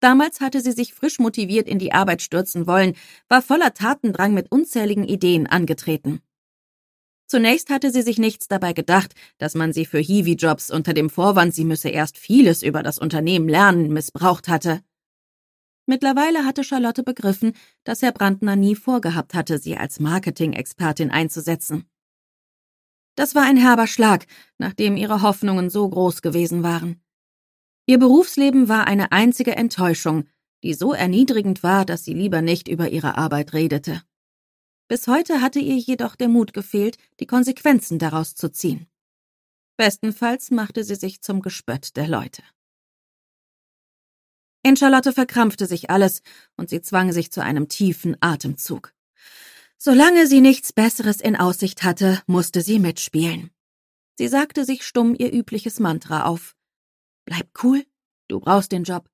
Damals hatte sie sich frisch motiviert in die Arbeit stürzen wollen, war voller Tatendrang mit unzähligen Ideen angetreten. Zunächst hatte sie sich nichts dabei gedacht, dass man sie für Hiwi-Jobs unter dem Vorwand, sie müsse erst vieles über das Unternehmen lernen, missbraucht hatte. Mittlerweile hatte Charlotte begriffen, dass Herr Brandner nie vorgehabt hatte, sie als Marketing-Expertin einzusetzen. Das war ein herber Schlag, nachdem ihre Hoffnungen so groß gewesen waren. Ihr Berufsleben war eine einzige Enttäuschung, die so erniedrigend war, dass sie lieber nicht über ihre Arbeit redete. Bis heute hatte ihr jedoch der Mut gefehlt, die Konsequenzen daraus zu ziehen. Bestenfalls machte sie sich zum Gespött der Leute. In Charlotte verkrampfte sich alles und sie zwang sich zu einem tiefen Atemzug. Solange sie nichts Besseres in Aussicht hatte, musste sie mitspielen. Sie sagte sich stumm ihr übliches Mantra auf. Bleib cool, du brauchst den Job.